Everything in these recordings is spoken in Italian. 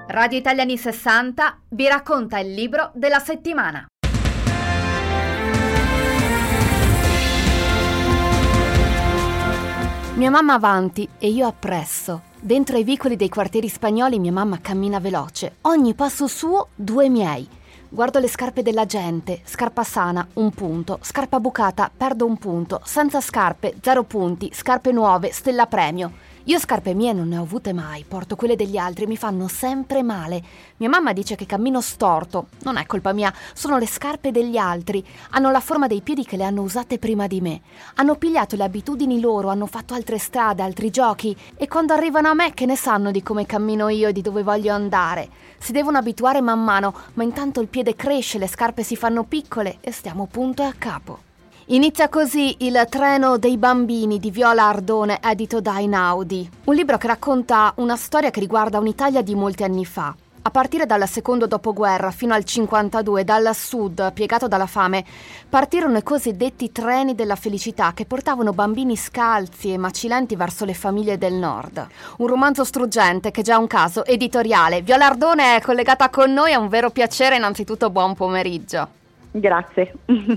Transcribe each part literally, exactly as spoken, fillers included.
Radio Italia anni sessanta vi racconta il libro della settimana. Mia mamma avanti e io appresso. Dentro i vicoli dei quartieri spagnoli mia mamma cammina veloce. Ogni passo suo, due miei. Guardo le scarpe della gente. Scarpa sana, un punto. Scarpa bucata, perdo un punto. Senza scarpe, zero punti. Scarpe nuove, stella premio. Io scarpe mie non ne ho avute mai, porto quelle degli altri, mi fanno sempre male. Mia mamma dice che cammino storto, non è colpa mia, sono le scarpe degli altri. Hanno la forma dei piedi che le hanno usate prima di me. Hanno pigliato le abitudini loro, hanno fatto altre strade, altri giochi. E quando arrivano a me, che ne sanno di come cammino io e di dove voglio andare? Si devono abituare man mano, ma intanto il piede cresce, le scarpe si fanno piccole e stiamo punto e a capo. Inizia così Il treno dei bambini di Viola Ardone, edito da Einaudi. Un libro che racconta una storia che riguarda un'Italia di molti anni fa. A partire dal secondo dopoguerra fino al cinquantadue, dal sud, piegato dalla fame, partirono i cosiddetti treni della felicità che portavano bambini scalzi e macilenti verso le famiglie del nord. Un romanzo struggente che già è un caso editoriale. Viola Ardone è collegata con noi, è un vero piacere, innanzitutto buon pomeriggio. Grazie.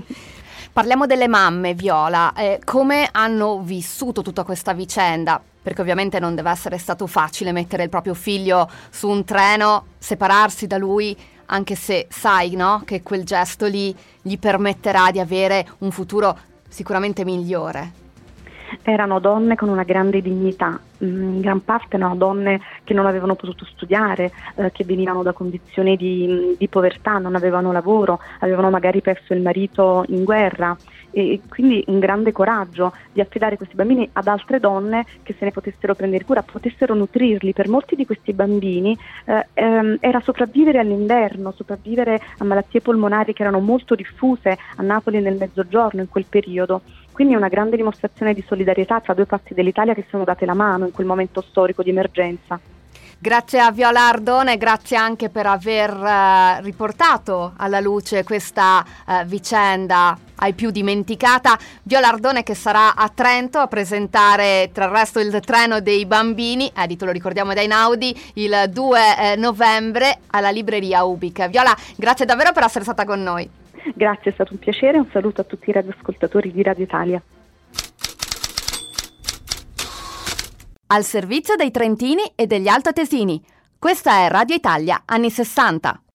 Parliamo delle mamme, Viola, eh, come hanno vissuto tutta questa vicenda? Perché ovviamente non deve essere stato facile mettere il proprio figlio su un treno, separarsi da lui, anche se sai, no, che quel gesto lì gli permetterà di avere un futuro sicuramente migliore. Erano donne con una grande dignità, in gran parte erano donne che non avevano potuto studiare, eh, che venivano da condizioni di, di povertà, non avevano lavoro, avevano magari perso il marito in guerra e quindi un grande coraggio di affidare questi bambini ad altre donne che se ne potessero prendere cura, potessero nutrirli. Per molti di questi bambini eh, ehm, era sopravvivere all'inverno, sopravvivere a malattie polmonari che erano molto diffuse a Napoli e nel Mezzogiorno in quel periodo. Quindi è una grande dimostrazione di solidarietà tra due parti dell'Italia che sono date la mano in quel momento storico di emergenza. Grazie a Viola Ardone, grazie anche per aver uh, riportato alla luce questa uh, vicenda ai più dimenticata. Viola Ardone che sarà a Trento a presentare tra il resto Il treno dei bambini, edito, lo ricordiamo, da Einaudi, il due novembre alla libreria Ubic. Viola, grazie davvero per essere stata con noi. Grazie, è stato un piacere, un saluto a tutti i radioascoltatori di Radio Italia. Al servizio dei trentini e degli altoatesini. Questa è Radio Italia anni sessanta.